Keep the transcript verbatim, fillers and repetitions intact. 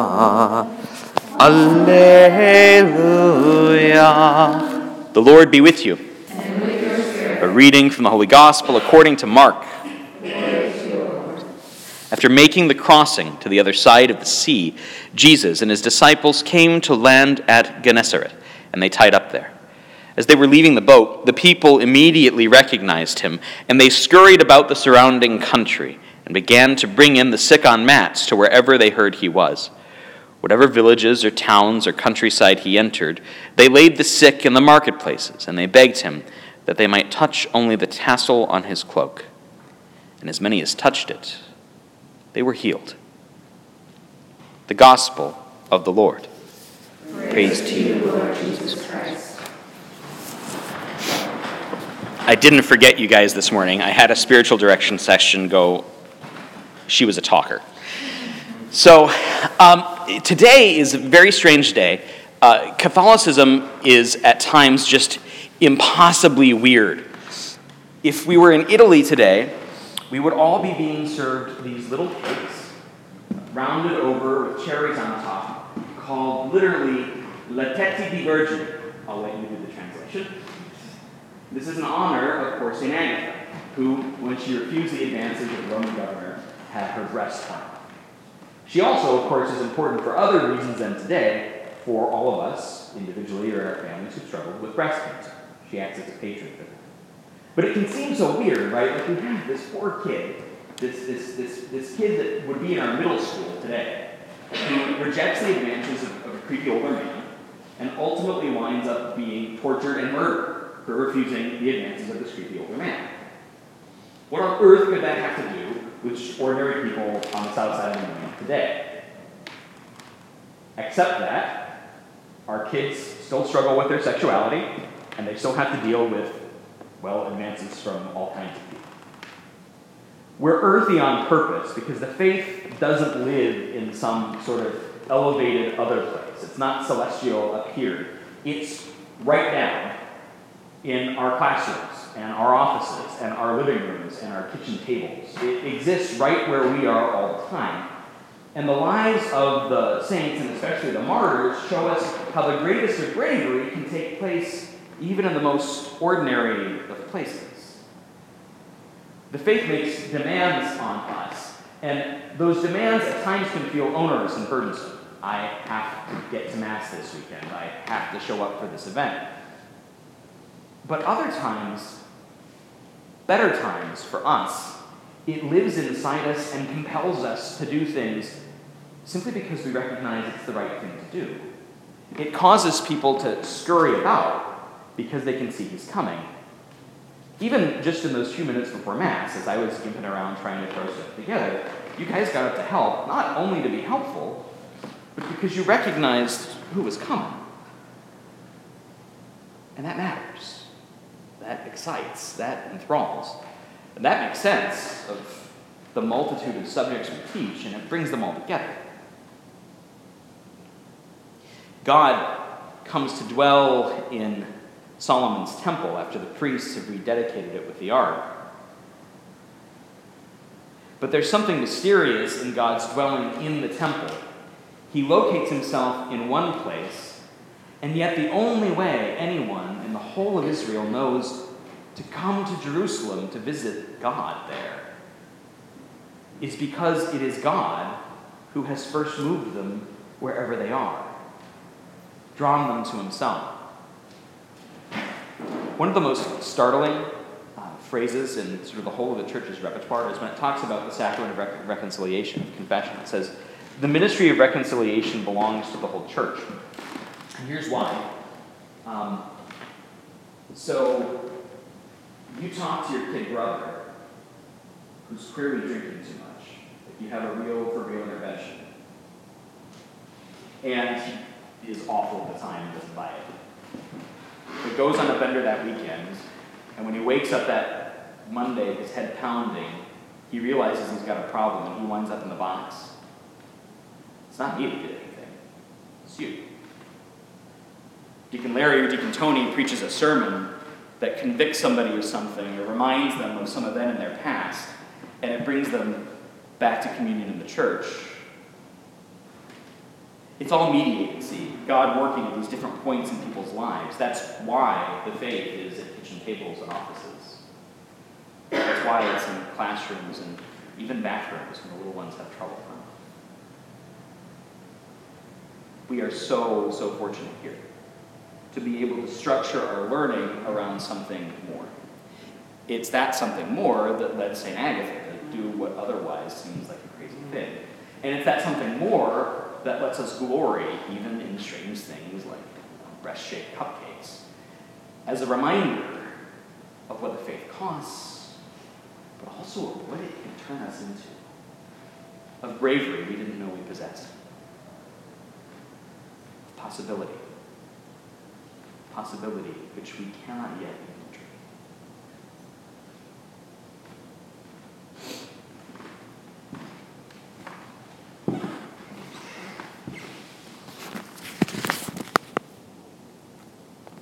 Alleluia. The Lord be with you. And with your spirit. A reading from the Holy Gospel according to Mark. After making the crossing to the other side of the sea, Jesus and his disciples came to land at Gennesaret, and they tied up there. As they were leaving the boat, the people immediately recognized him, and they scurried about the surrounding country and began to bring in the sick on mats to wherever they heard he was. Whatever villages or towns or countryside he entered, they laid the sick in the marketplaces, and they begged him that they might touch only the tassel on his cloak. And as many as touched it, they were healed. The Gospel of the Lord. Praise, Praise to you, Lord Jesus Christ. I didn't forget you guys this morning. I had a spiritual direction session go, she was a talker. So um, today is a very strange day. Uh, Catholicism is at times just impossibly weird. If we were in Italy today, we would all be being served these little cakes, rounded over with cherries on top, called literally La Tête di Virgine. I'll let you do the translation. This is in honor of poor Saint Agatha, who, when she refused the advances of the Roman governor, had her breast torn. She also, of course, is important for other reasons than today for all of us, individually or in our families, who struggled with breast cancer. She acts as a patron for them. But it can seem so weird, right? Like we have this poor kid, this, this, this, this kid that would be in our middle school today, who rejects the advances of, of a creepy older man, and ultimately winds up being tortured and murdered for refusing the advances of this creepy older man. What on earth could that have to do with ordinary people on the south side of the moon today? Except that our kids still struggle with their sexuality, and they still have to deal with, well, advances from all kinds of people. We're earthy on purpose because the faith doesn't live in some sort of elevated other place. It's not celestial up here. It's right down in our classrooms and our offices and our living rooms and our kitchen tables. It exists right where we are all the time. And the lives of the saints, and especially the martyrs, show us how the greatest of bravery can take place even in the most ordinary of places. The faith makes demands on us, and those demands at times can feel onerous and burdensome. I have to get to Mass this weekend. I have to show up for this event. But other times, better times for us, it lives inside us and compels us to do things simply because we recognize it's the right thing to do. It causes people to scurry about because they can see he's coming. Even just in those few minutes before Mass, as I was jumping around trying to throw stuff together, you guys got up to help, not only to be helpful, but because you recognized who was coming. And that matters. That excites, that enthralls. And that makes sense of the multitude of subjects we teach, and it brings them all together. God comes to dwell in Solomon's temple after the priests have rededicated it with the ark. But there's something mysterious in God's dwelling in the temple. He locates himself in one place, and yet the only way anyone in the whole of Israel knows to come to Jerusalem to visit God there is because it is God who has first moved them wherever they are, drawn them to himself. One of the most startling uh, phrases in sort of the whole of the church's repertoire is when it talks about the sacrament of rec- reconciliation, of confession. It says, the ministry of reconciliation belongs to the whole church. And here's why. Um, so, you talk to your kid brother who's clearly drinking too much, if you have a real for real intervention, and he is awful at the time and doesn't buy it. It goes on a bender that weekend, and when he wakes up that Monday, his head pounding, he realizes he's got a problem, and he winds up in the box. It's not me that did anything. It's you. Deacon Larry or Deacon Tony preaches a sermon that convicts somebody of something or reminds them of some event in their past, and it brings them back to communion in the church. It's all mediated, see, God working at these different points in people's lives. That's why the faith is at kitchen tables and offices. That's why it's in classrooms and even bathrooms when the little ones have trouble. We are so, so fortunate here to be able to structure our learning around something more. It's that something more that led Saint Agatha to do what otherwise seems like a crazy thing. And it's that something more that lets us glory even in strange things like breast-shaped cupcakes as a reminder of what the faith costs, but also of what it can turn us into, of bravery we didn't know we possessed, of possibility, possibility which we cannot yet